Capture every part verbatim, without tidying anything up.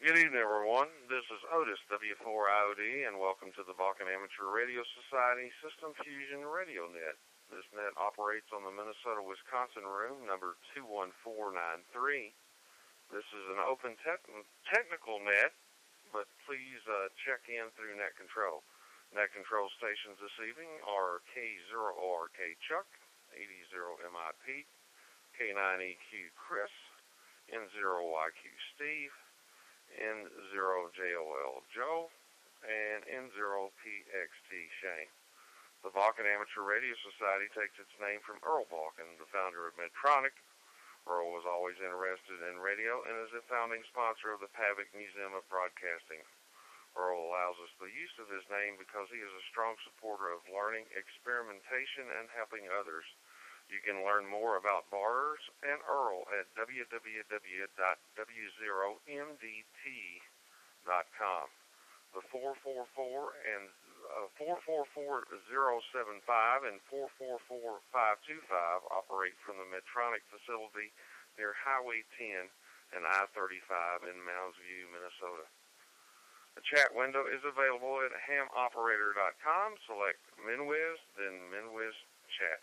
Good evening, everyone. This is Otis, W four I O D, and welcome to the Balkan Amateur Radio Society System Fusion Radio Net. This net operates on the Minnesota-Wisconsin room, number two one four nine three. This is an open te- technical net, but please uh, check in through net control. Net control stations this evening are K zero O R K Chuck, eighty M I Pete, K nine E Q Chris, N zero Y Q Steve, N zero J O L Joe, and N zero P X T Shane. The Balkan Amateur Radio Society takes its name from Earl Balkan, the founder of Medtronic. Earl was always interested in radio and is a founding sponsor of the Pavic Museum of Broadcasting. Earl allows us the use of his name because he is a strong supporter of learning, experimentation, and helping others. You can learn more about Bars and Earl at w w w dot w zero m d t dot com. The four four four and uh, four four four zero seven five and four four four five two five operate from the Medtronic facility near Highway ten and I thirty-five in Mounds View, Minnesota. The chat window is available at ham operator dot com. Select MinWiz, then MinWiz Chat.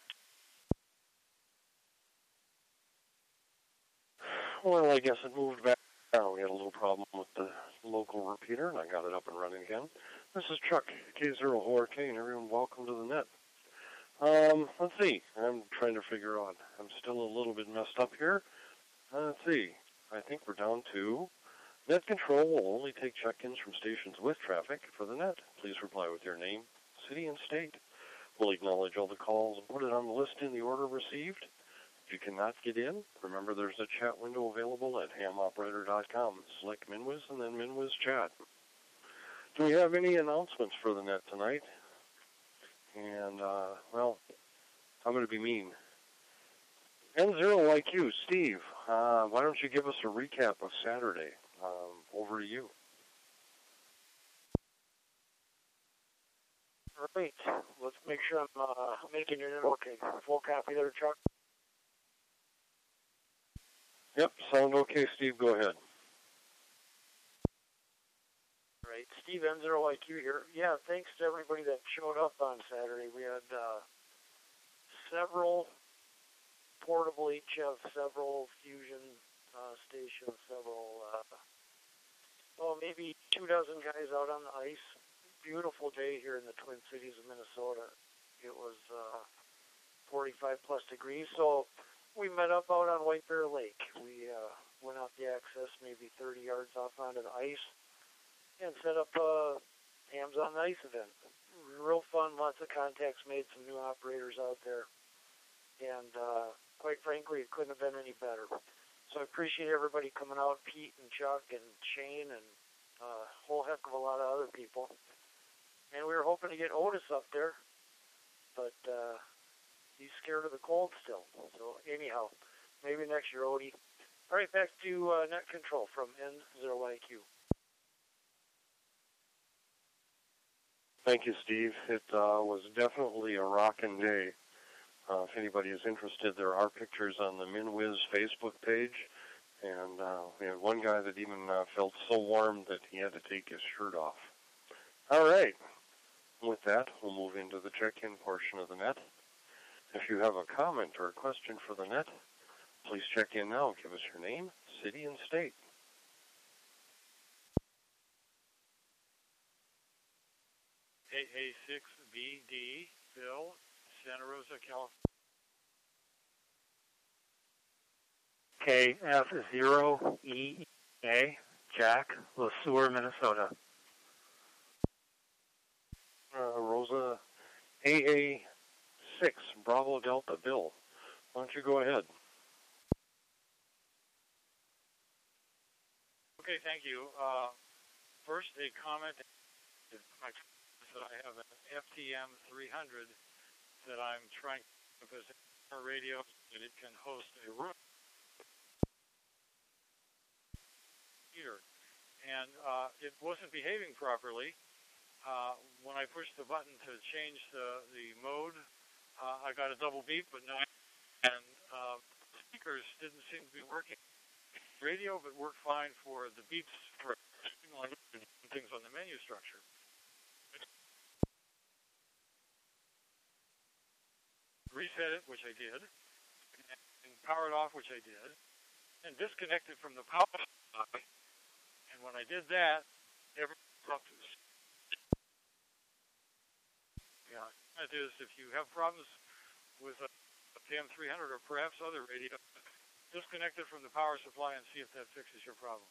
Well, I guess it moved back down. We had a little problem with the local repeater, and I got it up and running again. This is Chuck, K zero O R K, and everyone welcome to the net. Um, let's see. I'm trying to figure out. I'm still a little bit messed up here. Uh, let's see. I think we're down to net control will only take check-ins from stations with traffic for the net. Please reply with your name, city, and state. We'll acknowledge all the calls and put it on the list in the order received. If you cannot get in, remember there's a chat window available at ham operator dot com. Select MinWiz and then MinWiz Chat. Do we have any announcements for the net tonight? And, uh, well, I'm going to be mean. N zero Y Q, Steve, uh, why don't you give us a recap of Saturday? Um, over to you. All right. Let's make sure I'm uh, making your internet okay. Full copy there, Chuck. Yep, sound okay, Steve. Go ahead. All right. Steve, N zero Y Q here. Yeah, thanks to everybody that showed up on Saturday. We had uh, several portable H F, several fusion uh, stations, several, uh, well, maybe two dozen guys out on the ice. Beautiful day here in the Twin Cities of Minnesota. It was uh, forty-five plus degrees, so we met up out on White Bear Lake. We uh, went out the access maybe thirty yards off onto the ice and set up a Hams on the Ice event. Real fun, lots of contacts made, some new operators out there. And uh, quite frankly, it couldn't have been any better. So I appreciate everybody coming out, Pete and Chuck and Shane and a whole heck of a lot of other people. And we were hoping to get Otis up there, but uh, he's scared of the cold still. So anyhow, maybe next year, Odie. All right, back to uh, net control from N zero Y Q. Thank you, Steve. It uh, was definitely a rockin' day. Uh, if anybody is interested, there are pictures on the MinWiz Facebook page. And uh, we had one guy that even uh, felt so warm that he had to take his shirt off. All right. With that, we'll move into the check-in portion of the net. If you have a comment or a question for the net, please check in now. Give us your name, city, and state. A A six B D, Bill, Santa Rosa, California. K F zero E A, Jack, Le Sueur, Minnesota. Uh, Rosa, A A six, Bravo Delta, Bill. Why don't you go ahead? Okay, thank you. Uh, first, a comment that I have an F T M three hundred that I'm trying to visit a radio that it can host a room heater, and uh, it wasn't behaving properly. Uh, when I pushed the button to change the, the mode, uh, I got a double beep, but no, and uh, speakers didn't seem to be working. radio, but worked fine for the beeps for things on the menu structure. Reset it, which I did, and power it off, which I did, and disconnect it from the power supply. And when I did that, everything stopped. Yeah, that is, if you have problems with a, a P M three hundred or perhaps other radio, disconnect it from the power supply and see if that fixes your problem.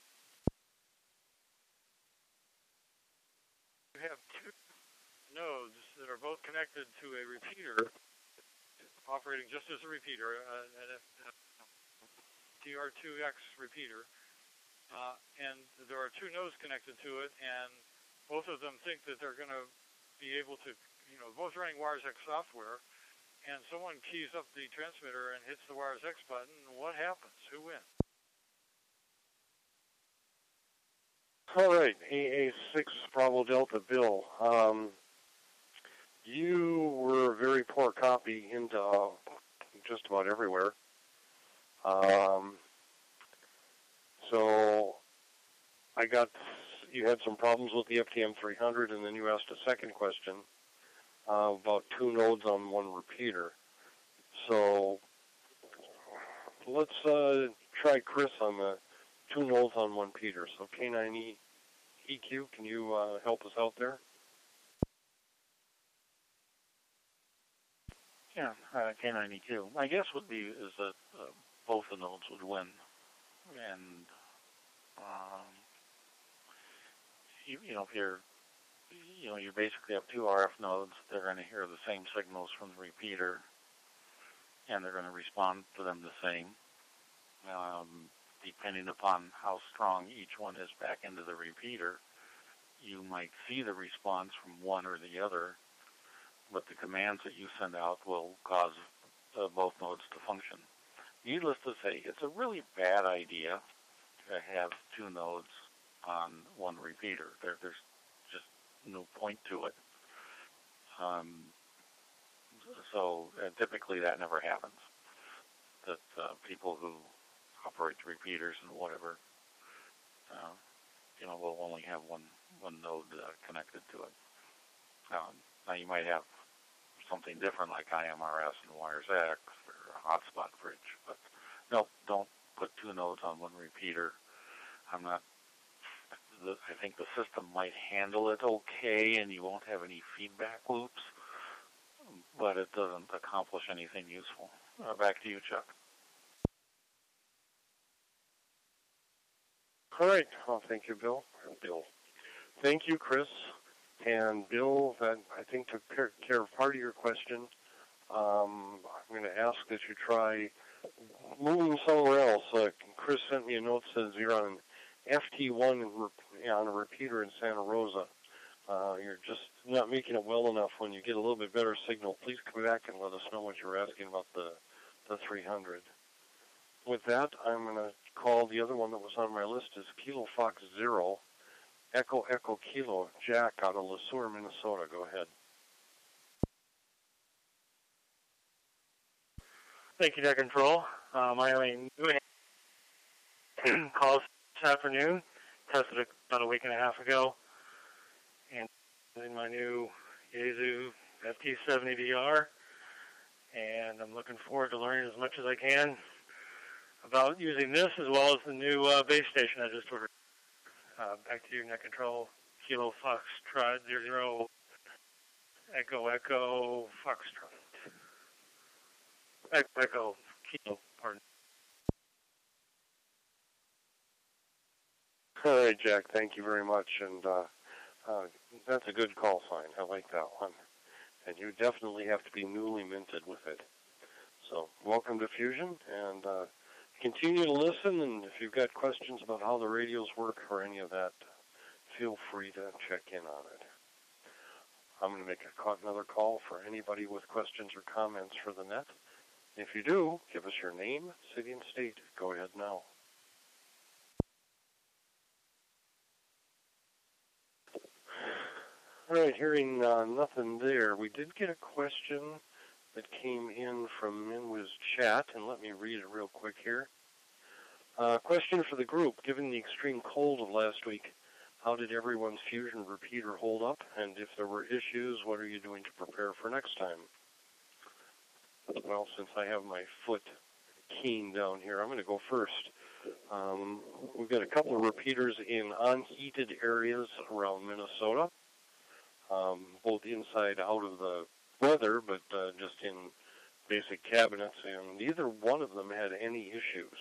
You have two nodes that are both connected to a repeater, operating just as a repeater, uh, an T R two X repeater, uh, and there are two nodes connected to it, and both of them think that they're going to be able to, you know, both running WiresX software, and someone keys up the transmitter and hits the WiresX button, what happens? Who wins? All right, A A six Bravo Delta Bill. Um, you were a very poor copy into uh, just about everywhere. Um, so I got, you had some problems with the F T M three hundred, and then you asked a second question uh, about two nodes on one repeater. So let's uh, try Chris on the two nodes on one repeater. So K nine E Q, can you uh, help us out there? Yeah, uh, K nine E Q. My guess would be is that uh, both the nodes would win, and um, you, you know if you're you know you basically have two R F nodes, they're going to hear the same signals from the repeater, and they're going to respond to them the same, um, depending upon how strong each one is back into the repeater. You might see the response from one or the other, but the commands that you send out will cause uh, both nodes to function. Needless to say, it's a really bad idea to have two nodes on one repeater. There, there's just no point to it. Um, so uh, typically that never happens. That uh, people who operate the repeaters and whatever, uh, you know, will only have one one node uh, connected to it. Um, now you might have something different like I M R S and WiresX or a hotspot bridge, but no, don't put two nodes on one repeater. I'm not. The, I think the system might handle it okay, and you won't have any feedback loops, but it doesn't accomplish anything useful. Uh, back to you, Chuck. All right. Well, thank you, Bill. Bill. Thank you, Chris. And Bill, that I think took care of part of your question. Um, I'm going to ask that you try moving somewhere else. Uh, Chris sent me a note that says you're on an F T one on a repeater in Santa Rosa. Uh, you're just not making it well enough. When you get a little bit better signal, please come back and let us know what you were asking about the, the three hundred. With that, I'm going to call the other one that was on my list is Kilo Fox Zero, Echo Echo Kilo, Jack out of LeSueur, Minnesota. Go ahead. Thank you, Net Control. Um, I have a new call this afternoon. Tested it about a week and a half ago. And in my new Yaesu F T seventy D R. And I'm looking forward to learning as much as I can about using this as well as the new uh, base station I just ordered. Uh, back to you, Net Control. Kilo Foxtrot zero zero Echo Echo Foxtrot. Echo Echo Kilo, pardon. All right, Jack, thank you very much. And uh, uh, that's a good call sign. I like that one. And you definitely have to be newly minted with it. So welcome to Fusion, and uh, continue to listen. And if you've got questions about how the radios work or any of that, feel free to check in on it. I'm going to make a, another call for anybody with questions or comments for the net. If you do, give us your name, city, and state. Go ahead now. All right, hearing uh, nothing there. We did get a question that came in from Minwiz Chat, and let me read it real quick here. Uh, question for the group. Given the extreme cold of last week, how did everyone's Fusion repeater hold up? And if there were issues, what are you doing to prepare for next time? Well, since I have my foot keen down here, I'm going to go first. Um, we've got a couple of repeaters in unheated areas around Minnesota, um, both inside out of the weather, but uh, just in basic cabinets, and neither one of them had any issues.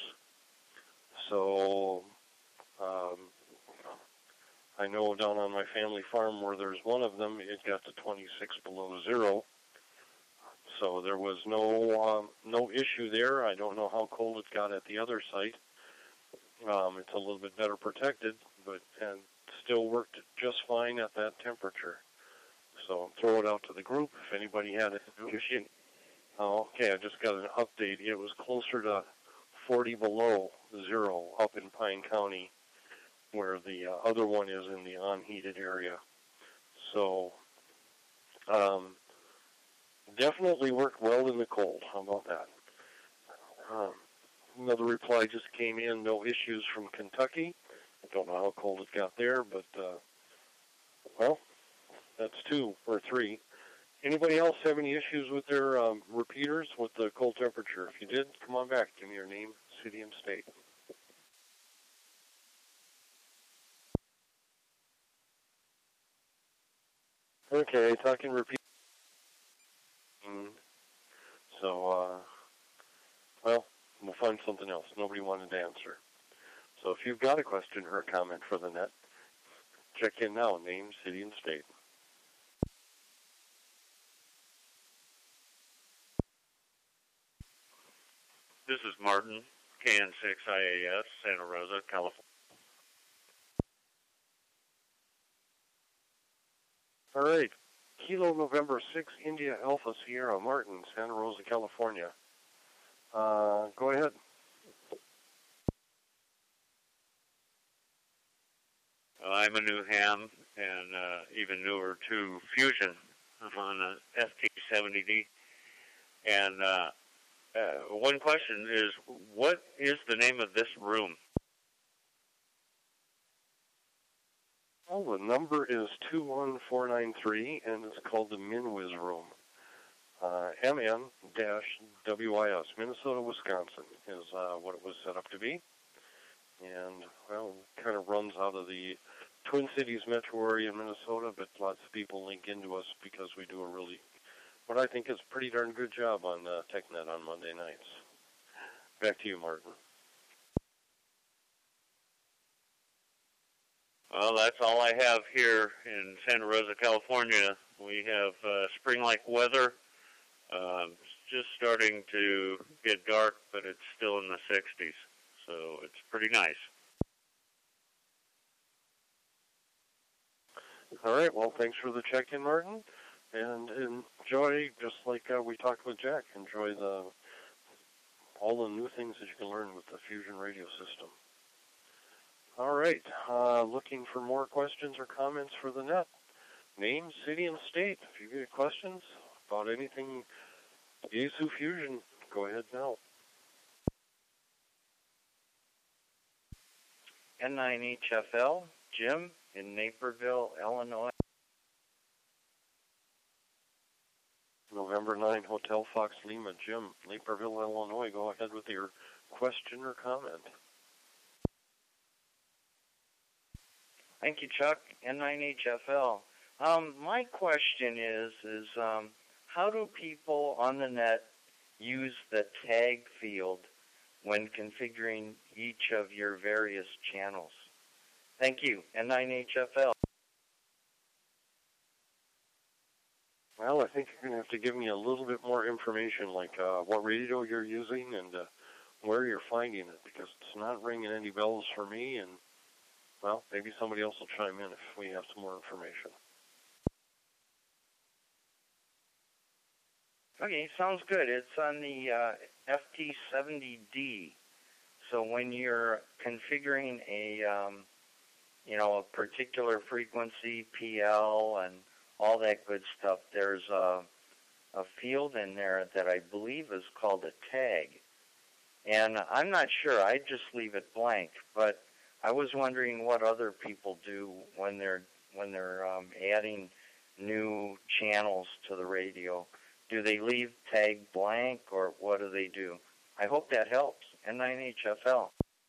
So um, I know down on my family farm where there's one of them, it got to twenty-six below zero. So there was no um, no issue there. I don't know how cold it got at the other site. Um, it's a little bit better protected, but and still worked just fine at that temperature. So throw it out to the group if anybody had an issue. Oh, okay, I just got an update. It was closer to forty below zero up in Pine County, where the uh, other one is in the unheated area. So um, definitely worked well in the cold. How about that? Um, another reply just came in, no issues from Kentucky. I don't know how cold it got there, but, uh, well, that's two or three. Anybody else have any issues with their um, repeaters with the cold temperature? If you did, come on back. Give me your name, city, and state. Okay, talking repeat. So, uh, well, we'll find something else. Nobody wanted to answer. So if you've got a question or a comment for the net, check in now. Name, city, and state. This is Martin, K N six I A S, Santa Rosa, California. All right. Kilo November six, India Alpha Sierra, Martin, Santa Rosa, California. Uh, go ahead. Uh, I'm a new ham and uh, even newer to Fusion. I'm on a F T seventy D. And uh, uh, one question is, what is the name of this room? Well, the number is two one four nine three, and it's called the MinWiz Room. Uh, M N W I S, Minnesota, Wisconsin, is uh, what it was set up to be. And, well, it kind of runs out of the Twin Cities metro area in Minnesota, but lots of people link into us because we do a really, what I think is a pretty darn good job on uh, TechNet on Monday nights. Back to you, Martin. Well, that's all I have here in Santa Rosa, California. We have uh, spring-like weather. Um, it's just starting to get dark, but it's still in the sixties, so it's pretty nice. All right, well, thanks for the check-in, Martin. And enjoy, just like uh, we talked with Jack, enjoy the all the new things that you can learn with the Fusion radio system. All right, uh, looking for more questions or comments for the net. Name, city, and state. If you get questions about anything Yaesu Fusion, go ahead now. N nine H F L, Jim in Naperville, Illinois. November ninth, Hotel Fox Lima, Jim, Naperville, Illinois. Go ahead with your question or comment. Thank you, Chuck. N nine H F L. Um, my question is, is um, how do people on the net use the tag field when configuring each of your various channels? Thank you. N nine H F L. Well, I think you're going to have to give me a little bit more information, like uh, what radio you're using and uh, where you're finding it, because it's not ringing any bells for me, and, well, maybe somebody else will chime in if we have some more information. Okay, sounds good. It's on the uh, F T seventy D. So when you're configuring a, um, you know, a particular frequency, P L, and all that good stuff, there's a, a field in there that I believe is called a tag. And I'm not sure. I just leave it blank. But I was wondering what other people do when they're when they're um, adding new channels to the radio. Do they leave tag blank, or what do they do? I hope that helps. N nine H F L.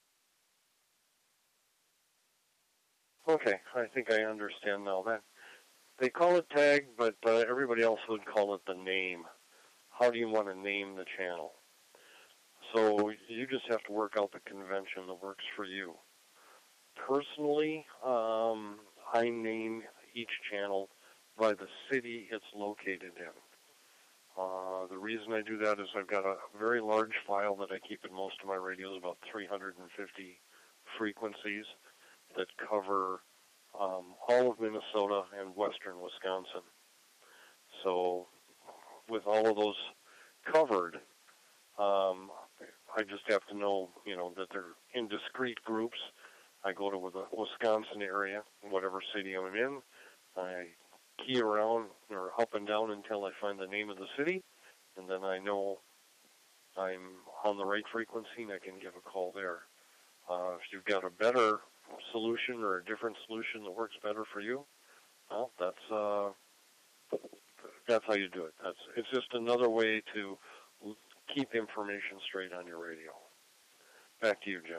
Okay, I think I understand now. That they call it tag, but uh, everybody else would call it the name. How do you want to name the channel? So you just have to work out the convention that works for you. Personally, um, I name each channel by the city it's located in. Uh, the reason I do that is I've got a very large file that I keep in most of my radios, about three hundred fifty frequencies that cover um, all of Minnesota and western Wisconsin. So with all of those covered, um, I just have to know, you know, that they're in discrete groups. I go to the Wisconsin area, whatever city I'm in. I key around or up and down until I find the name of the city, and then I know I'm on the right frequency and I can give a call there. Uh, if you've got a better solution or a different solution that works better for you, well, that's uh, that's how you do it. That's it's just another way to keep information straight on your radio. Back to you, Jim.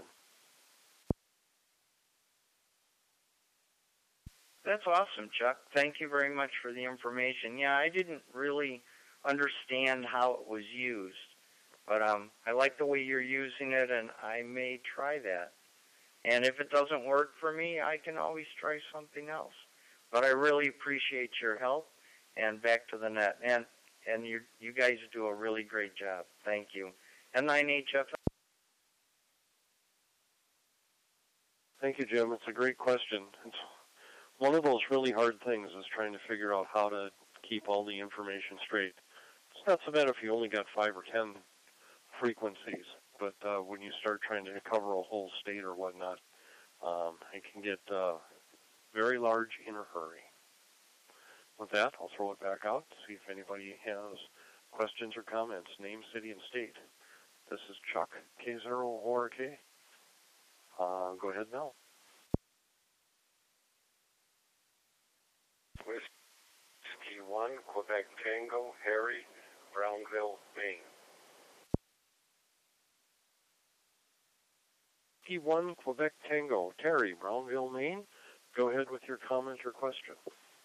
That's awesome, Chuck. Thank you very much for the information. Yeah, I didn't really understand how it was used, but um, I like the way you're using it, and I may try that. And if it doesn't work for me, I can always try something else. But I really appreciate your help, and back to the net. And and you you guys do a really great job. Thank you. N nine H F L. Thank you, Jim. It's a great question. It's one of those really hard things is trying to figure out how to keep all the information straight. It's not so bad if you only got five or ten frequencies, but uh, when you start trying to cover a whole state or whatnot, um, it can get uh, very large in a hurry. With that, I'll throw it back out to see if anybody has questions or comments. Name, city, and state. This is Chuck, K zero O R K. Uh, go ahead now. Whiskey one, Quebec Tango, Harry, Brownville, Maine. Whiskey one, Quebec Tango, Terry, Brownville, Maine. Go ahead with your comment or question.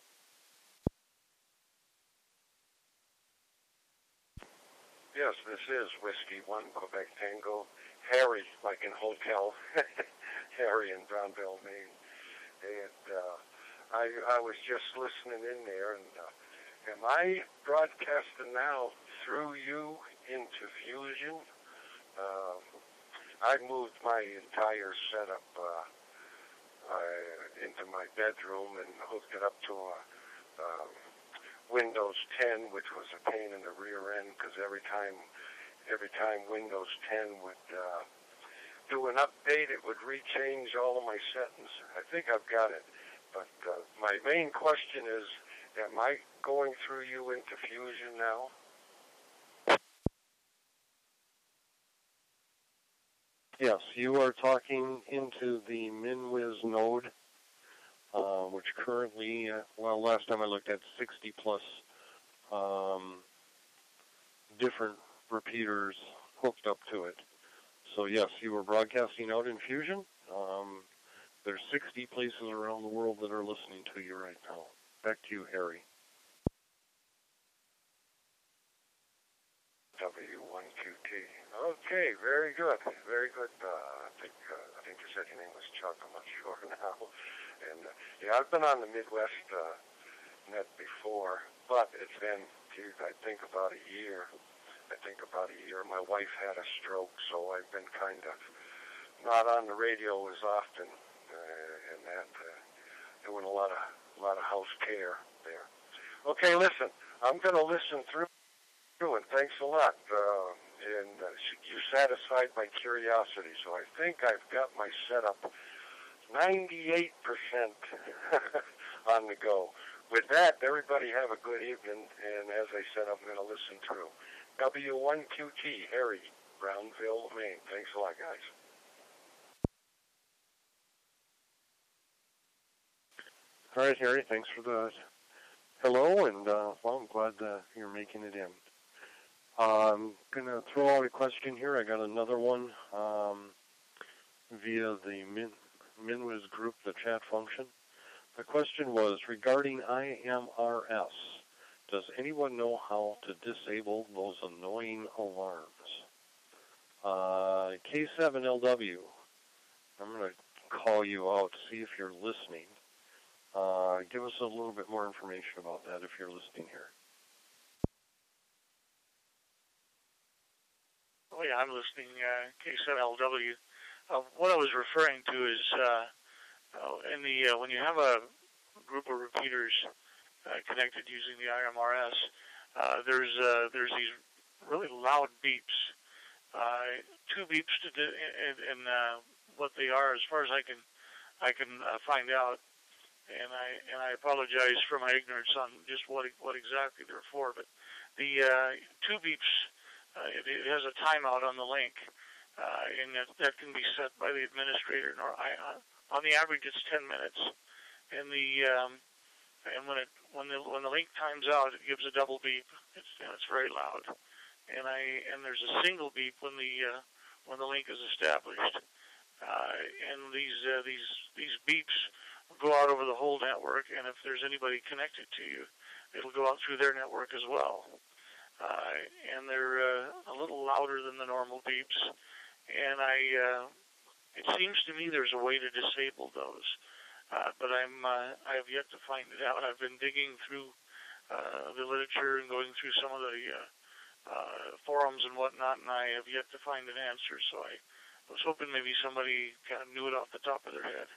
Yes, this is Whiskey one, Quebec Tango, Harry, like in hotel, Harry in Brownville, Maine. And uh, I, I was just listening in there, and uh, am I broadcasting now through you into Fusion? Uh, I moved my entire setup uh, uh, into my bedroom and hooked it up to a uh, Windows ten, which was a pain in the rear end, because every time, every time Windows ten would uh, do an update, it would rechange all of my settings. I think I've got it. But uh, my main question is, am I going through you into Fusion now? Yes, you are talking into the MinWiz node, uh, which currently, uh, well, last time I looked at sixty plus um, different repeaters hooked up to it. So yes, you were broadcasting out in Fusion. Um, There's sixty places around the world that are listening to you right now. Back to you, Harry. W one Q T. Okay, very good, very good. Uh, I think uh, I think you said your name was Chuck. I'm not sure now. And uh, yeah, I've been on the Midwest uh, net before, but it's been, geez, I think about a year. I think about a year. My wife had a stroke, so I've been kind of not on the radio as often. Uh, and that uh, doing a lot of a lot of house care there. Okay, listen, I'm going to listen through, and thanks a lot. Uh, and uh, you satisfied my curiosity, so I think I've got my setup ninety-eight percent on the go. With that, everybody have a good evening, and as I said, I'm going to listen through. W one Q T, Harry. Brownville, Maine. Thanks a lot, guys. All right, Harry, thanks for the hello, and uh, well, I'm glad uh, you're making it in. Uh, I'm going to throw out a question here. I got another one um, via the Min- MinWiz group, the chat function. The question was regarding I M R S. Does anyone know how to disable those annoying alarms? Uh, K seven L W, I'm going to call you out, see if you're listening. Uh, give us a little bit more information about that if you're listening here. Oh yeah, I'm listening, uh, K seven L W. Uh, what I was referring to is uh, uh, in the uh, when you have a group of repeaters uh, connected using the I M R S, uh, there's uh, there's these really loud beeps. Uh, two beeps to do, and, and uh, what they are, as far as I can I can uh, find out. And I and I apologize for my ignorance on just what what exactly they're for. But the uh, two beeps, uh, it, it has a timeout on the link, uh, and that, that can be set by the administrator. Or I, uh, on the average, it's ten minutes. And the um, and when it when the when the link times out, it gives a double beep. It's and it's very loud. And I and there's a single beep when the uh, when the link is established. Uh, and these uh, these these beeps go out over the whole network, and if there's anybody connected to you, it'll go out through their network as well. Uh, and they're uh, a little louder than the normal beeps. And I, uh, it seems to me there's a way to disable those, uh, but I'm uh, I have yet to find it out. I've been digging through uh, the literature and going through some of the uh, uh, forums and whatnot, and I have yet to find an answer. So I was hoping maybe somebody kind of knew it off the top of their head.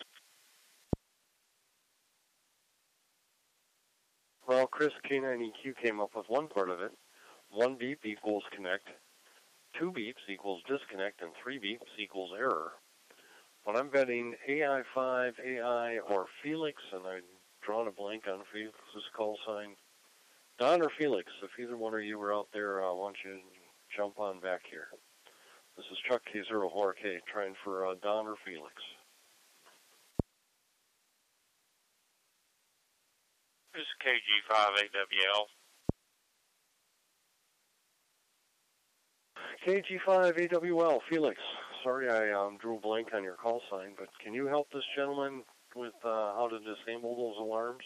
Well, Chris K nine E Q came up with one part of it. One beep equals connect, two beeps equals disconnect, and three beeps equals error. When I'm betting A I five, A I, or Felix, and I've drawn a blank on Felix's call sign, Don or Felix, if either one of you are out there, I uh, want you to jump on back here. This is Chuck K zero four K, trying for uh, Don or Felix. This is K G five A W L. K G five A W L, Felix. Sorry I um, drew a blank on your call sign, but can you help this gentleman with uh, how to disable those alarms?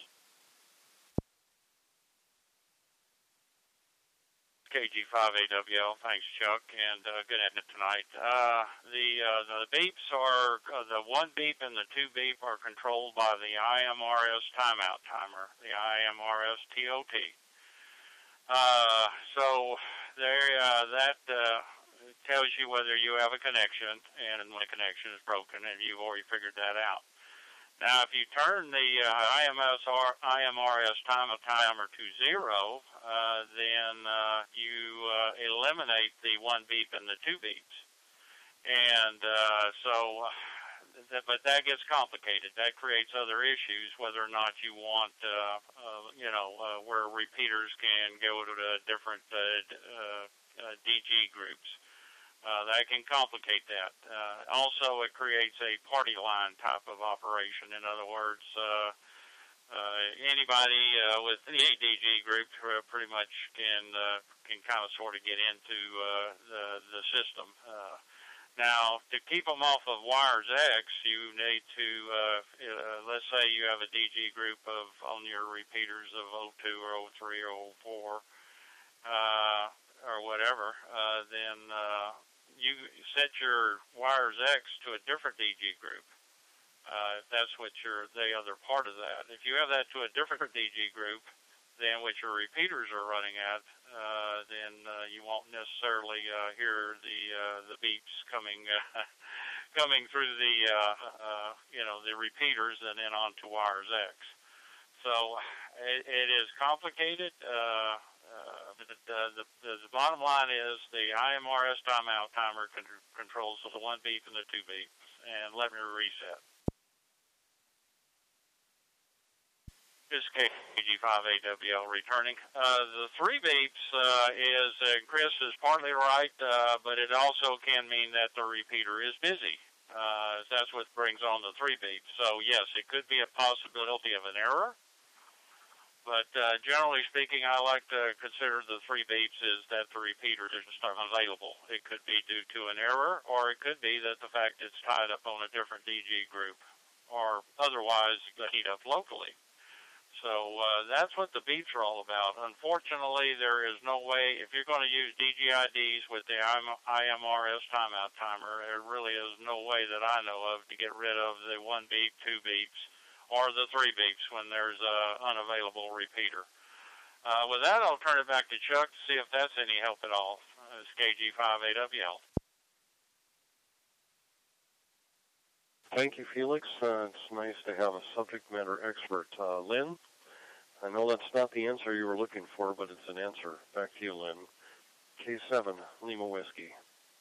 K G five A W L, thanks Chuck, and uh, good evening tonight. Uh, the uh, the beeps are, uh, the one beep and the two beep are controlled by the I M R S timeout timer, the I M R S T O T. Uh, so there, uh, that uh, tells you whether you have a connection, and when a connection is broken, and you've already figured that out. Now, if you turn the uh, I M R S time timer to zero, uh, then uh, you uh, eliminate the one beep and the two beeps. And uh, so, th- but that gets complicated. That creates other issues, whether or not you want, uh, uh, you know, uh, where repeaters can go to the different uh, uh, uh, D G groups. Uh, that can complicate that. Uh, also, it creates a party line type of operation. In other words, uh, uh, anybody uh, with any D G group pretty much can uh, can kind of sort of get into uh, the the system. Uh, now, to keep them off of Wires X, you need to uh, uh, let's say you have a D G group of on your repeaters of oh two or oh three or oh four uh, or whatever. Uh, then uh, you set your Wires X to a different D G group. Uh, if that's what your the other part of that. If you have that to a different D G group than what your repeaters are running at, uh, then uh, you won't necessarily uh, hear the uh, the beeps coming uh, coming through the uh, uh, you know the repeaters and then onto Wires X. So it, it is complicated. Uh, Uh, the, the, the, the bottom line is the I M R S timeout timer con- controls the one beep and the two beeps. And let me reset. This is K G five A W L returning. Uh, the three beeps uh, is, uh, Chris is partly right, uh, but it also can mean that the repeater is busy. Uh, that's what brings on the three beeps. So, yes, it could be a possibility of an error. But uh, generally speaking, I like to consider the three beeps is that the repeater is just unavailable. It could be due to an error, or it could be that the fact it's tied up on a different D G group, or otherwise heat up locally. So uh, that's what the beeps are all about. Unfortunately, there is no way, if you're going to use D G I Ds with the I M R S timeout timer, there really is no way that I know of to get rid of the one beep, two beeps, or the three beeps when there's an unavailable repeater. Uh, with that, I'll turn it back to Chuck to see if that's any help at all. Uh, it's K G five A W L. Thank you, Felix. Uh, it's nice to have a subject matter expert. Uh, Lynn, I know that's not the answer you were looking for, but it's an answer. Back to you, Lynn. K seven, Lima Whiskey.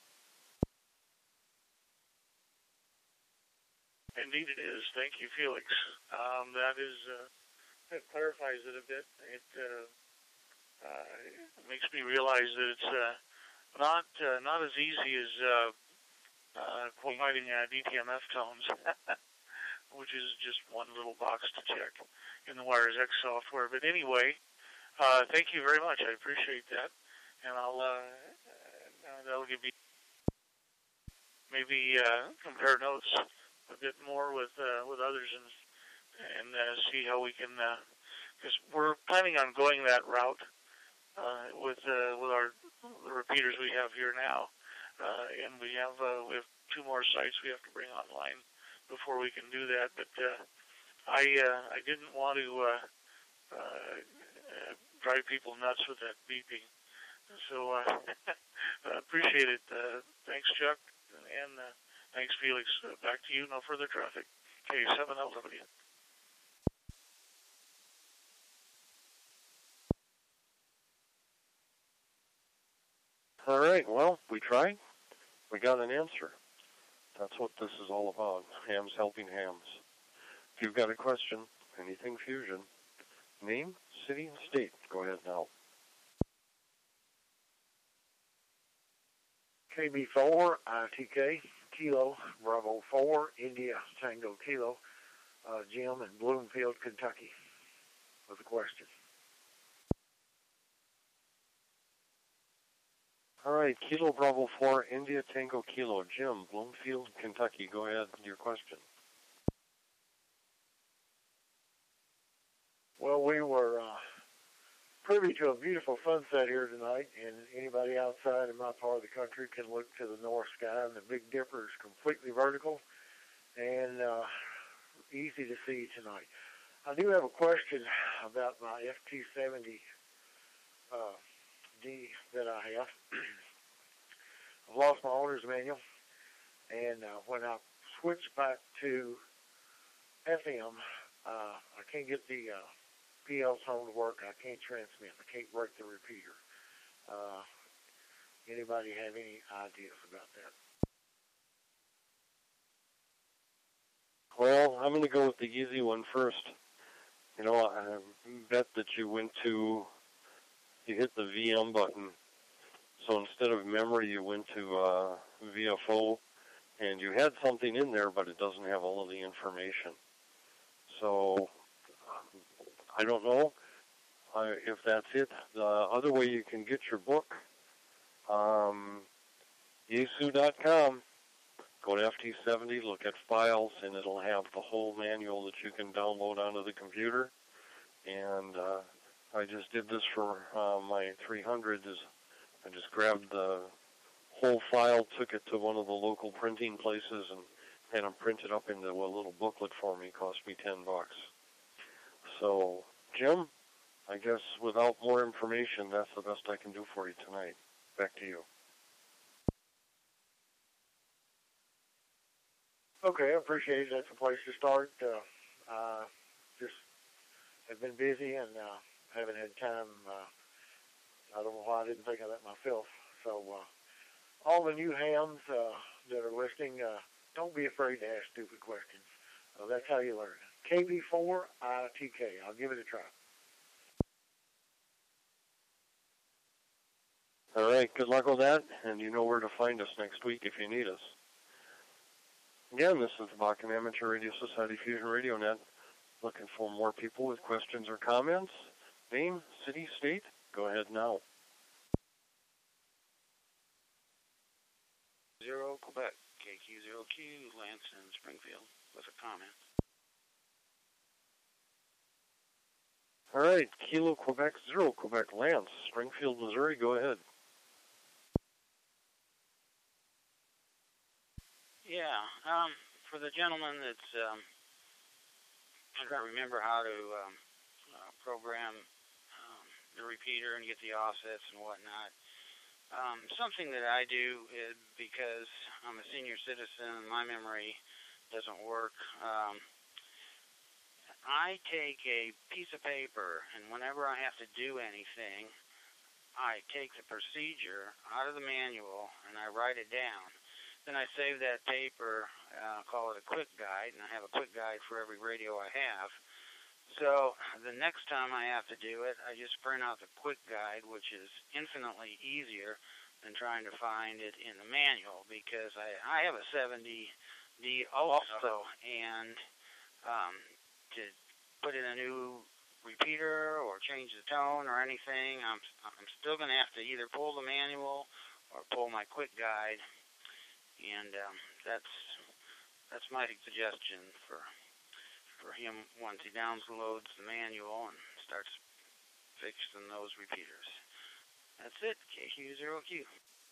Indeed it is. Thank you, Felix. Um, that is, uh, that clarifies it a bit. It uh, uh, makes me realize that it's uh, not uh, not as easy as uh, uh, providing uh, D T M F tones, which is just one little box to check in the WiresX software. But anyway, uh, thank you very much. I appreciate that, and I'll uh, uh, that'll give me maybe uh, compare notes a bit more with uh, with others and and uh, see how we can, because uh, we're planning on going that route uh, with uh, with our the repeaters we have here now, uh, and we have uh, we have two more sites we have to bring online before we can do that. But uh, I uh, I didn't want to uh, uh, drive people nuts with that beeping, so uh, I appreciate it. Uh, thanks, Chuck, and. Uh, Thanks, Felix. Uh, back to you. No further traffic. K seven L W. All right. Well, we tried. We got an answer. That's what this is all about. Hams helping hams. If you've got a question, anything fusion, name, city, and state. Go ahead now. K B four I T K. Kilo, Bravo four, India, Tango Kilo, uh, Jim in Bloomfield, Kentucky, with a question. All right, Kilo, Bravo four, India, Tango Kilo, Jim, Bloomfield, Kentucky. Go ahead with your question. Well, we were uh, privy to a beautiful sunset here tonight, and anybody outside in my part of the country can look to the north sky, and the Big Dipper is completely vertical and uh, easy to see tonight. I do have a question about my F T seventy uh, D that I have. I've lost my owner's manual, and uh, when I switch back to F M, uh, I can't get the uh, P L tone to work. I can't transmit. I can't break the repeater. Uh, anybody have any ideas about that? Well, I'm going to go with the easy one first. You know, I bet that you went to, you hit the V M button. So instead of memory, you went to uh, V F O, and you had something in there, but it doesn't have all of the information. So I don't know uh, if that's it. The other way you can get your book, um, Yaesu dot com. Go to F T seventy, look at files, and it'll have the whole manual that you can download onto the computer. And uh, I just did this for uh, my three hundred. Is I just grabbed the whole file, took it to one of the local printing places, and had them printed up into a little booklet for me. It cost me ten bucks. So, Jim, I guess without more information, that's the best I can do for you tonight. Back to you. Okay, I appreciate it. That's a place to start. Uh, uh, just have been busy and uh, haven't had time. Uh, I don't know why I didn't think of that myself. So, uh, all the new hams uh, that are listening, uh, don't be afraid to ask stupid questions. Uh, that's how you learn. K B four uh, T K. I'll give it a try. All right, good luck with that, and you know where to find us next week if you need us. Again, this is the Bakken Amateur Radio Society Fusion Radio Net. Looking for more people with questions or comments. Name, city, state. Go ahead now. Zero Quebec, K Q zero Q, Lance in Springfield with a comment. All right, Kilo Quebec, Zero Quebec, Lance, Springfield, Missouri. Go ahead. Yeah, um, for the gentleman that's, um, I can't remember how to um, uh, program um, the repeater and get the offsets and whatnot. Um, something that I do is because I'm a senior citizen and my memory doesn't work. Um, I take a piece of paper, and whenever I have to do anything, I take the procedure out of the manual and I write it down. Then I save that paper, uh, call it a quick guide, and I have a quick guide for every radio I have. So the next time I have to do it, I just print out the quick guide, which is infinitely easier than trying to find it in the manual, because I, I have a seventy D also, and um, to put in a new repeater or change the tone or anything, I'm, I'm still going to have to either pull the manual or pull my quick guide. And um, that's that's my suggestion for for him once he downloads the manual and starts fixing those repeaters. That's it, K Q zero Q.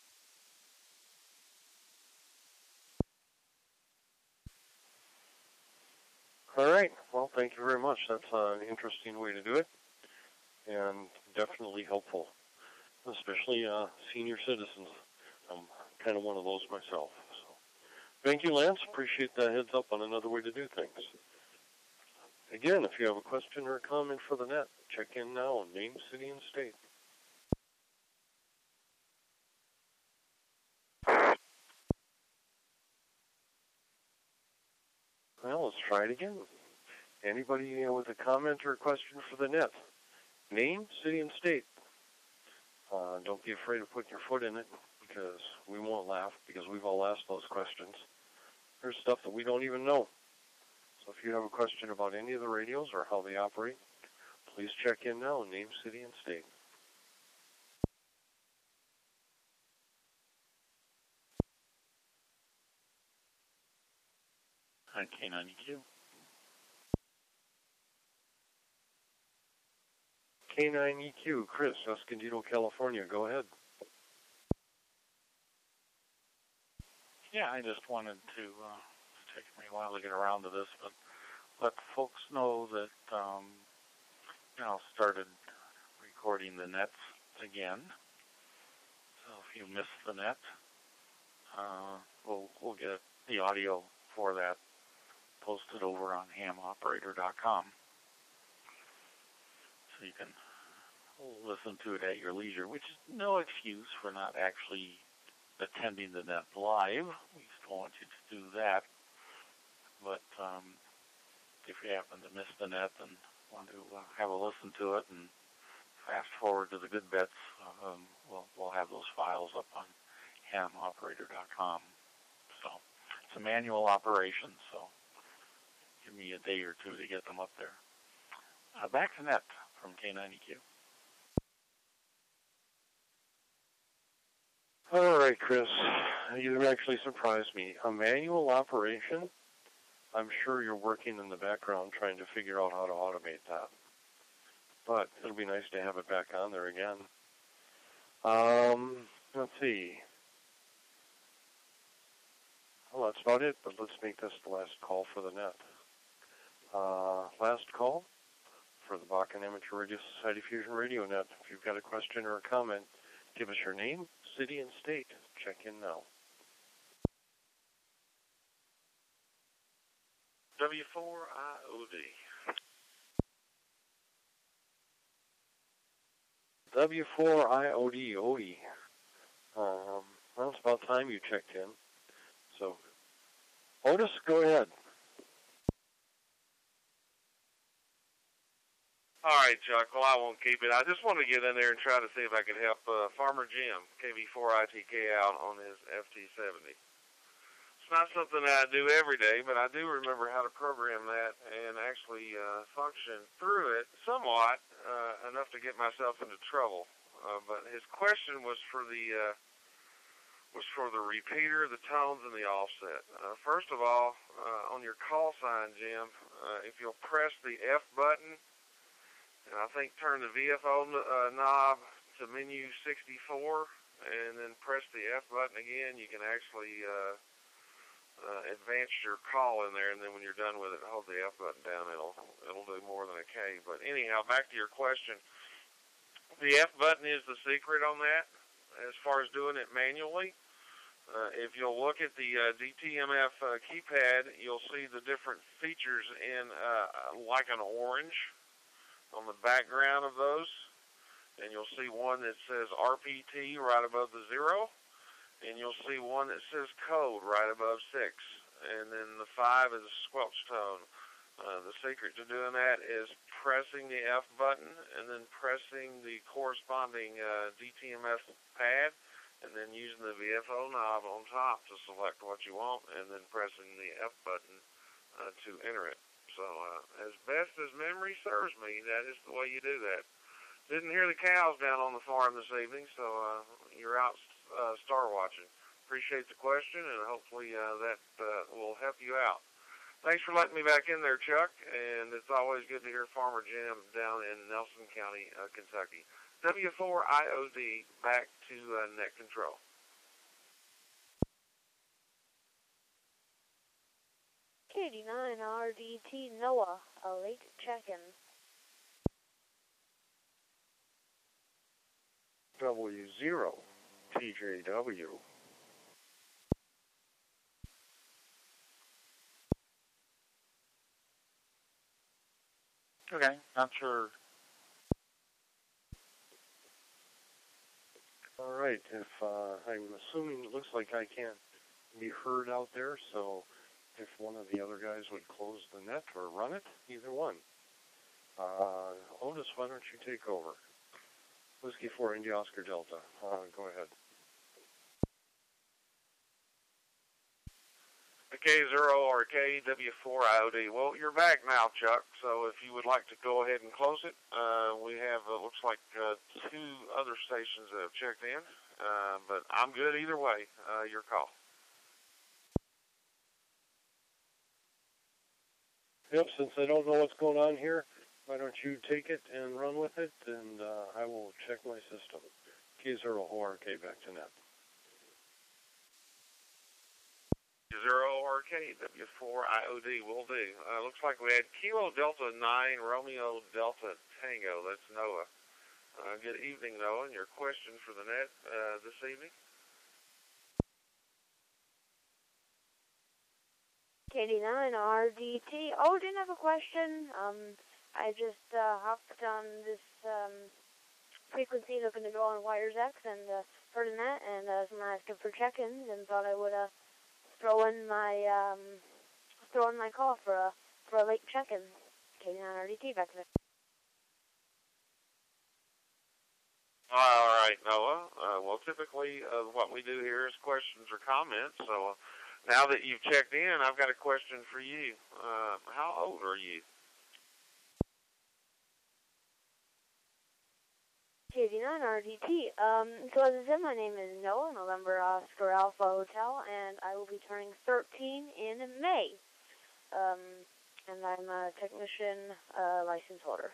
All right. Well, thank you very much. That's uh, an interesting way to do it, and definitely helpful, especially uh, senior citizens. I'm kind of one of those myself. So, thank you, Lance. Appreciate that heads up on another way to do things. Again, if you have a question or a comment for the net, check in now. Name, city, and state. Well, let's try it again. Anybody uh, with a comment or a question for the net? Name, city, and state. Uh, don't be afraid of putting your foot in it, because we won't laugh, because we've all asked those questions. There's stuff that we don't even know. So if you have a question about any of the radios or how they operate, please check in now. Name, city, and state. Hi, K nine E Q. K nine E Q, Chris, Escondido, California. Go ahead. Yeah, I just wanted to, uh, it's taken me a while to get around to this, but let folks know that, um, you know, started recording the nets again. So if you missed the net, uh, we'll, we'll get the audio for that posted over on ham operator dot com. So you can listen to it at your leisure, which is no excuse for not actually attending the net live. We still want you to do that. But um, if you happen to miss the net and want to uh, have a listen to it and fast forward to the good bits, um, we'll, we'll have those files up on ham operator dot com. So it's a manual operation, so give me a day or two to get them up there. Uh, back to net from K nine E Q. All right, Chris. You actually surprised me. A manual operation? I'm sure you're working in the background trying to figure out how to automate that. But it'll be nice to have it back on there again. Um, let's see. Well, that's about it, but let's make this the last call for the net. Uh, last call for the Bakken Amateur Radio Society Fusion Radio Net. If you've got a question or a comment, give us your name, city, and state. Check in now. W four I O D. W four I O D, Odie. Um, well, it's about time you checked in. So, Otis, go ahead. All right, Chuck. Well, I won't keep it. I just want to get in there and try to see if I could help uh, Farmer Jim, K V four I T K, out on his F T seventy. It's not something that I do every day, but I do remember how to program that and actually uh, function through it somewhat, uh, enough to get myself into trouble. Uh, but his question was for the uh, was for the repeater, the tones, and the offset. Uh, first of all, uh, on your call sign, Jim, uh, if you'll press the F button, and I think turn the V F O uh, knob to menu sixty-four, and then press the F button again, you can actually uh, uh, advance your call in there, and then when you're done with it, hold the F button down. It'll it'll do more than a K. But anyhow, back to your question. The F button is the secret on that as far as doing it manually. Uh, if you'll look at the uh, D T M F uh, keypad, you'll see the different features in uh, like an orange on the background of those, and you'll see one that says R P T right above the zero, and you'll see one that says code right above six, and then the five is a squelch tone. Uh, the secret to doing that is pressing the F button and then pressing the corresponding uh, D T M F pad, and then using the V F O knob on top to select what you want, and then pressing the F button uh, to enter it. So, uh, as best as memory serves me, that is the way you do that. Didn't hear the cows down on the farm this evening, so uh, you're out uh, star watching. Appreciate the question, and hopefully uh, that uh, will help you out. Thanks for letting me back in there, Chuck, and it's always good to hear Farmer Jim down in Nelson County, uh, Kentucky. W four I O D, back to uh, net control. K D nine R D T Noah, a late check-in. W zero T J W. Okay, not sure. All right, if uh, I'm assuming it looks like I can't be heard out there, so if one of the other guys would close the net or run it, either one. Uh, Otis, why don't you take over? Whiskey four India Oscar Delta. Uh, go ahead. K zero R K W four I O D. Well, you're back now, Chuck, so if you would like to go ahead and close it, uh, we have, uh, looks like, uh, two other stations that have checked in, uh, but I'm good either way. Uh, your call. Yep, since I don't know what's going on here, why don't you take it and run with it, and uh, I will check my system. K zero O R K back to net. Zero R K W four I O D will do. Uh, looks like we had Kilo Delta nine Romeo Delta Tango. That's Noah. Uh, good evening, Noah, and your question for the net uh, this evening? K D nine R D T. Oh, didn't have a question. Um, I just uh, hopped on this um, frequency looking to go on Wires X and uh, heard in that, and uh, someone asking for check-ins, and thought I would uh, throw in my um, throw in my call for a for a late check-in. K D nine R D T back to the. All right, Noah. Uh, well, typically uh, what we do here is questions or comments. So uh, now that you've checked in, I've got a question for you. Uh, how old are you? K D nine R D T. Um, so as I said, my name is Noah, November Oscar Alpha Hotel, and I will be turning thirteen in May. Um, and I'm a technician uh, license holder.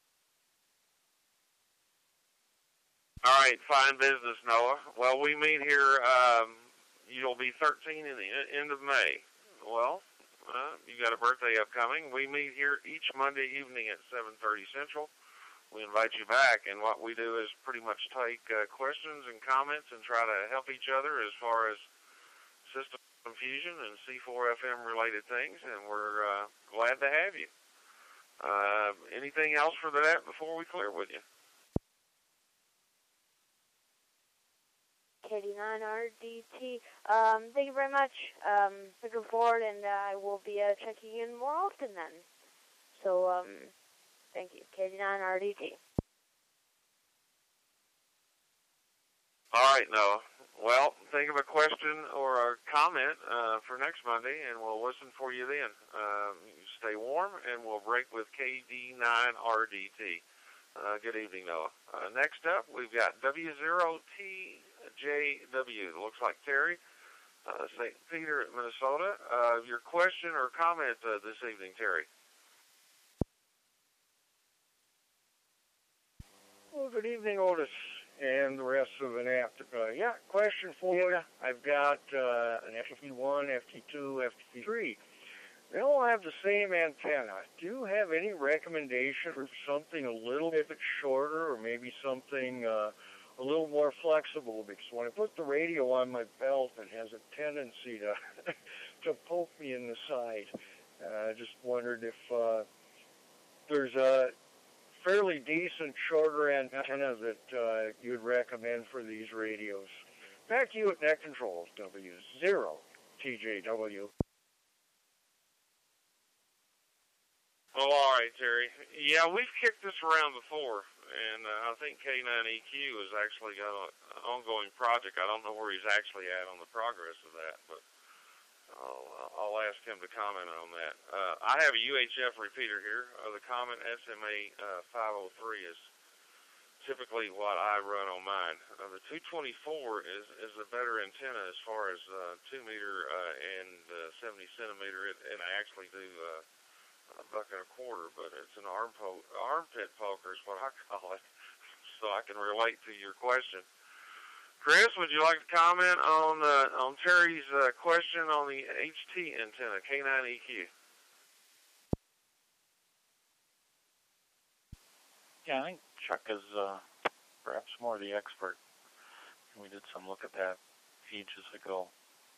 All right, fine business, Noah. Well, we meet here, um, you'll be thirteen in the end of May. Well, uh, you got a birthday upcoming. We meet here each Monday evening at seven thirty Central. We invite you back, and what we do is pretty much take uh, questions and comments and try to help each other as far as system fusion and C four F M related things, and we're uh, glad to have you. Uh, anything else for that before we clear with you? K D nine R D T. Um, thank you very much. Um, looking forward, and uh, I will be uh, checking in more often then. So, um, Thank you. K D nine R D T. All right, Noah. Well, think of a question or a comment uh, for next Monday, and we'll listen for you then. Um, stay warm, and we'll break with K D nine R D T. Uh, good evening, Noah. Uh, next up, we've got W zero T J W. Looks like Terry, uh, Saint Peter, Minnesota. Uh, your question or comment uh, this evening, Terry? Well, good evening, Otis, and the rest of the N A P. Uh, yeah, question for you. I've got uh, an F T one, F T two, F T three. They all have the same antenna. Do you have any recommendation for something a little bit shorter, or maybe something uh, a little more flexible? Because when I put the radio on my belt, it has a tendency to to poke me in the side. Uh, I just wondered if uh, there's a fairly decent shorter antenna that uh, you'd recommend for these radios. Back to you at Net Controls, W zero T J W. Oh, all right, Terry. Yeah, we've kicked this around before, and uh, I think K nine E Q has actually got a, an ongoing project. I don't know where he's actually at on the progress of that, but I'll, I'll ask him to comment on that. Uh, I have a U H F repeater here. Uh, the Common S M A uh, five oh three is typically what I run on mine. Uh, the two twenty-four is, is a better antenna as far as uh, two meter uh, and uh, seventy centimeter, it, and I actually do uh, a buck and a quarter, but it's an arm po- armpit poker is what I call it, so I can relate to your question. Chris, would you like to comment on uh, on Terry's uh, question on the H T antenna, K nine E Q? Yeah, I think Chuck is uh, perhaps more the expert. We did some look at that ages ago.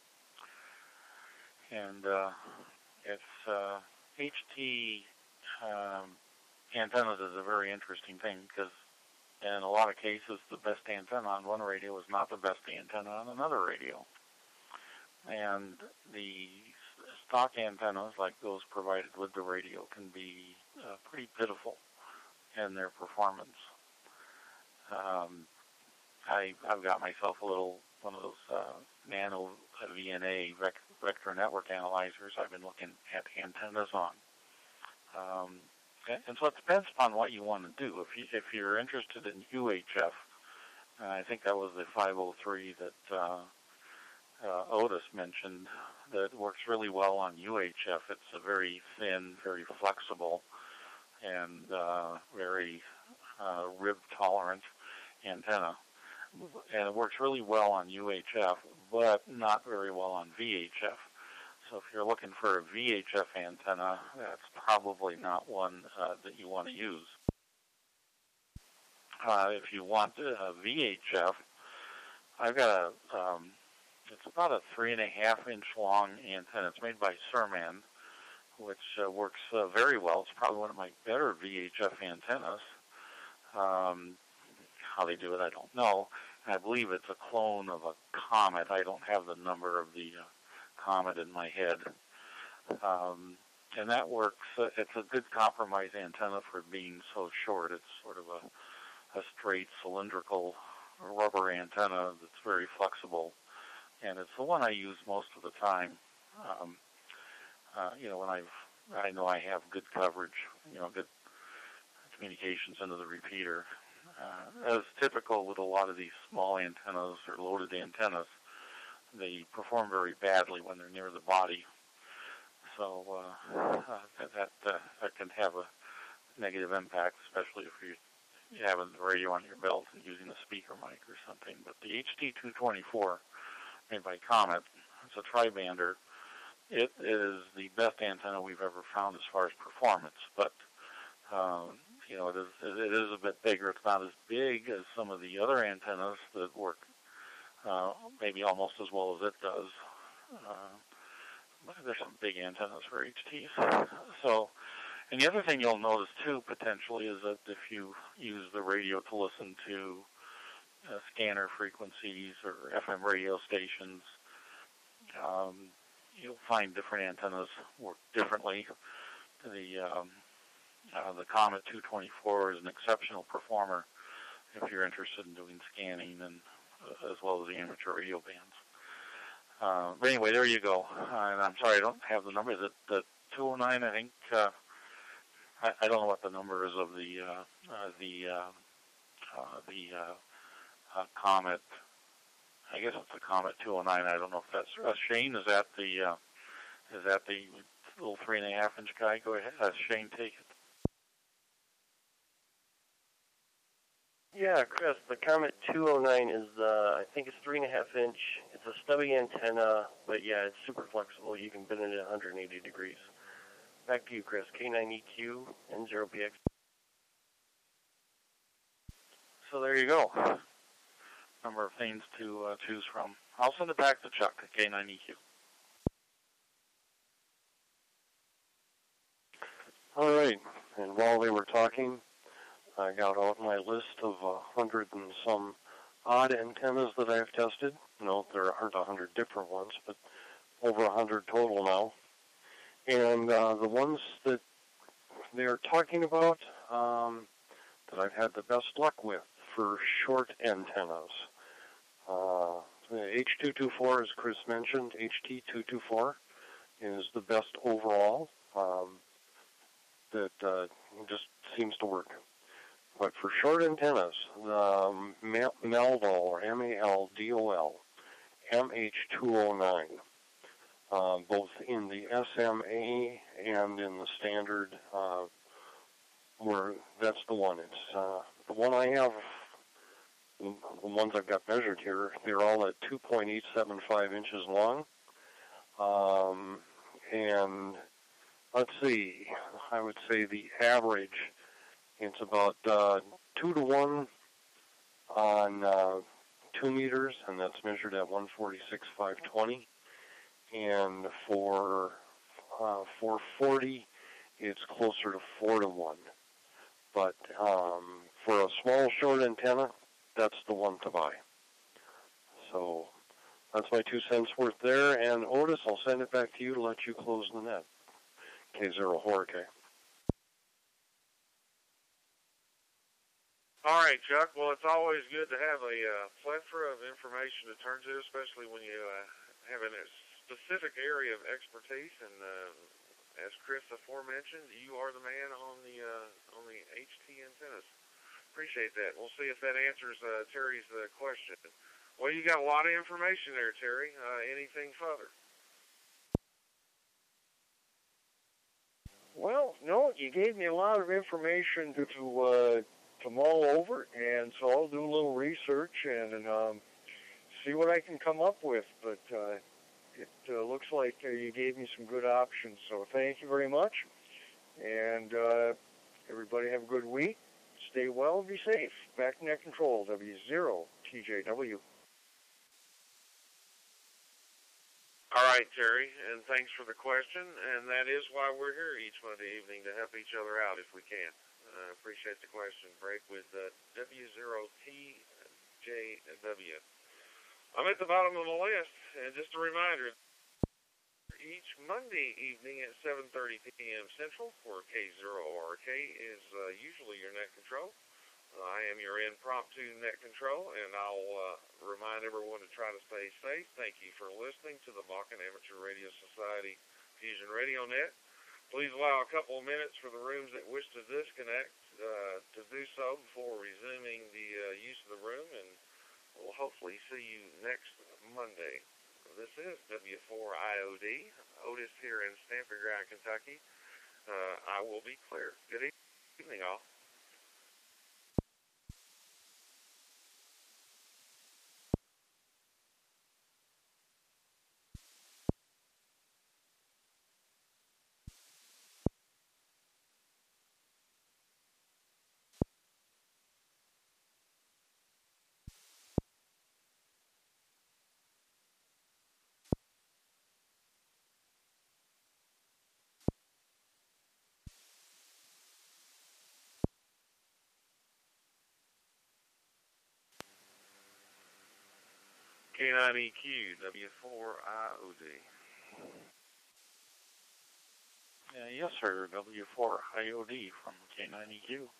And uh, it's uh, H T um, antennas is a very interesting thing because in a lot of cases the best antenna on one radio is not the best antenna on another radio. And the stock antennas, like those provided with the radio, can be uh, pretty pitiful in their performance. Um, I, I've got myself a little, one of those uh, nano V N A vec- vector network analyzers I've been looking at antennas on. Um, and, and so it depends upon what you want to do. If, you, if you're interested in U H F, uh, I think that was the five oh three that uh, uh, Otis mentioned, that works really well on U H F. It's a very thin, very flexible, and uh, very uh, rib-tolerant antenna. And it works really well on U H F, but not very well on V H F. So if you're looking for a V H F antenna, that's probably not one uh, that you want to use. Uh, if you want a V H F, I've got a, um, it's about a three and a half inch long antenna. It's made by Serman, which uh, works uh, very well. It's probably one of my better V H F antennas. Um, how they do it, I don't know. I believe it's a clone of a Comet. I don't have the number of the uh, Comet in my head. Um, and that works. Uh, it's a good compromise antenna for being so short. It's sort of a, a straight cylindrical rubber antenna that's very flexible. And it's the one I use most of the time. Um, uh, you know, when I've, I know I have good coverage, you know, good communications into the repeater. Uh, as typical with a lot of these small antennas or loaded antennas, they perform very badly when they're near the body. So uh, uh, that that, uh, that can have a negative impact, especially if you're having the radio on your belt and using a speaker mic or something. But the H T two twenty-four, made by Comet, it's a tri-bander. It is the best antenna we've ever found as far as performance, but um, you know, it is, it is a bit bigger. It's not as big as some of the other antennas that work uh, maybe almost as well as it does. Uh, but there's some big antennas for H Ts. So, and the other thing you'll notice too, potentially, is that if you use the radio to listen to uh, scanner frequencies or F M radio stations, um, you'll find different antennas work differently. The um, uh, the Comet two twenty-four is an exceptional performer if you're interested in doing scanning and uh, as well as the amateur radio bands. Uh, but anyway, there you go. Uh, and I'm sorry I don't have the number. The, the two oh nine, I think, uh, I, I don't know what the number is of the uh, uh, the uh, uh, the uh, uh, Comet. I guess it's the Comet two oh nine. I don't know if that's uh, Shane. Is that the uh, is that the little three and a half inch guy? Go ahead, uh, Shane, take it. Yeah, Chris, the Comet two oh nine is, uh, I think it's three and a half inch. It's a stubby antenna, but yeah, it's super flexible. You can bend it at one hundred eighty degrees. Back to you, Chris. K nine E Q, N zero P X. So there you go. Number of things to uh, choose from. I'll send it back to Chuck at K nine E Q. All right, and while they were talking, I got out my list of a hundred and some odd antennas that I've tested. No, there aren't a hundred different ones, but over a hundred total now. And uh, the ones that they're talking about um, that I've had the best luck with for short antennas. Uh, H two twenty-four, as Chris mentioned, H T two twenty-four is the best overall. Um, that uh, just seems to work. But for short antennas, the um, Meldol, or M A L D O L, M H two oh nine, uh, both in the S M A and in the standard, uh, where that's the one. It's uh, the one I have, the ones I've got measured here, they're all at two point eight seven five inches long. Um, and let's see, I would say the average, it's about uh, two to one on uh, two meters, and that's measured at one forty-six five twenty. And for uh, four forty, it's closer to four to one. But um, for a small short antenna, that's the one to buy. So that's my two cents worth there. And Otis, I'll send it back to you to let you close the net. K zero Horike. All right, Chuck. Well, it's always good to have a uh, plethora of information to turn to, especially when you uh, have a specific area of expertise. And uh, as Chris aforementioned, you are the man on the uh, on the H T antennas. Appreciate that. We'll see if that answers uh, Terry's uh, question. Well, you got a lot of information there, Terry. Uh, anything further? Well, no, you gave me a lot of information to to, uh, to mull over, and so I'll do a little research and um, see what I can come up with. But uh, it uh, looks like uh, you gave me some good options, so thank you very much. And uh, everybody have a good week. Stay well and be safe. Back to Net Control, W zero T J W. All right, Terry, and thanks for the question, and that is why we're here each Monday evening, to help each other out if we can. I uh, appreciate the question. Break with uh, W zero T J W. I'm at the bottom of the list, and just a reminder, each Monday evening at seven thirty p.m. Central, where K zero R K is uh, usually your net control. Uh, I am your impromptu net control, and I'll uh, remind everyone to try to stay safe. Thank you for listening to the Bakken Amateur Radio Society Fusion Radio Net. Please allow a couple of minutes for the rooms that wish to disconnect uh, to do so before resuming the uh, use of the room, and we'll hopefully see you next Monday. This is W four I O D, Otis here in Stamping Ground, Kentucky. Uh, I will be clear. Good evening, all. K nine E Q, W four I O D. Uh, yes, sir. W four I O D from K nine E Q.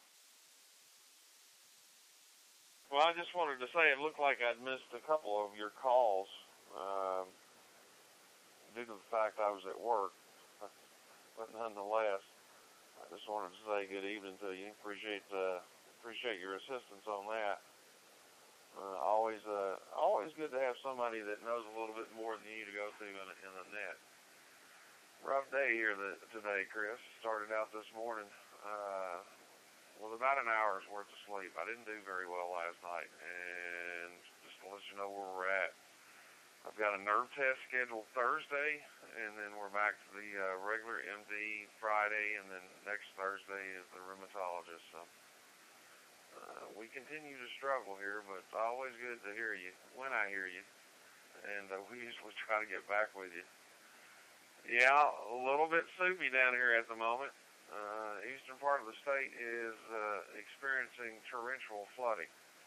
Well, I just wanted to say it looked like I'd missed a couple of your calls um, due to the fact I was at work. But nonetheless, I just wanted to say good evening to you. Appreciate uh, appreciate your assistance on that. Uh, always uh, always good to have somebody that knows a little bit more than you to go to in, in the net. Rough day here the, today, Chris. Started out this morning uh, with about an hour's worth of sleep. I didn't do very well last night, and just to let you know where we're at, I've got a nerve test scheduled Thursday, and then we're back to the uh, regular M D Friday, and then next Thursday is the rheumatologist. So uh, we continue to struggle here, but it's always good to hear you when I hear you, and uh, we usually try to get back with you. Yeah, a little bit soupy down here at the moment. Uh, eastern part of the state is uh, experiencing torrential flooding.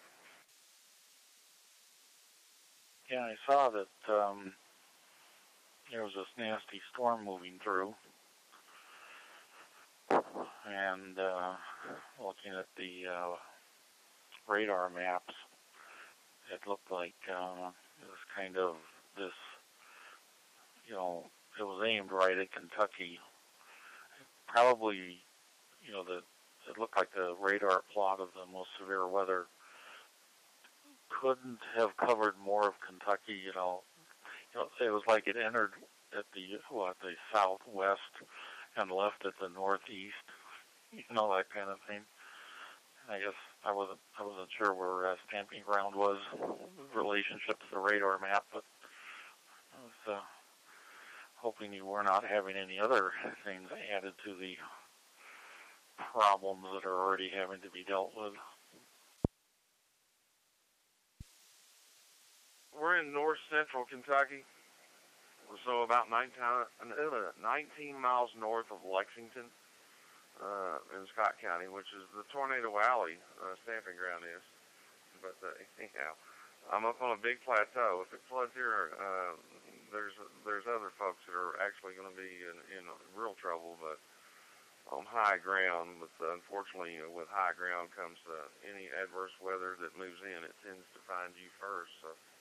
Yeah, I saw that um, there was this nasty storm moving through. And uh, looking at the uh, radar maps, it looked like uh, it was kind of this, you know, it was aimed right at Kentucky. Probably, you know, the it looked like the radar plot of the most severe weather couldn't have covered more of Kentucky. You know, you know, it was like it entered at the what the southwest and left at the northeast. You know, that kind of thing. I guess I wasn't I wasn't sure where uh, stamping ground was in relationship to the radar map, but I was. Uh, hoping you were not having any other things added to the problems that are already having to be dealt with. We're in north central Kentucky, so about nineteen miles north of Lexington uh, in Scott County, which is the Tornado Alley uh, stamping ground is. But uh, anyhow, I'm up on a big plateau. If it floods here, uh, there's there's other folks that are actually going to be in, in real trouble, but on high ground. But uh, unfortunately, uh, with high ground comes uh, any adverse weather that moves in, it tends to find you first. So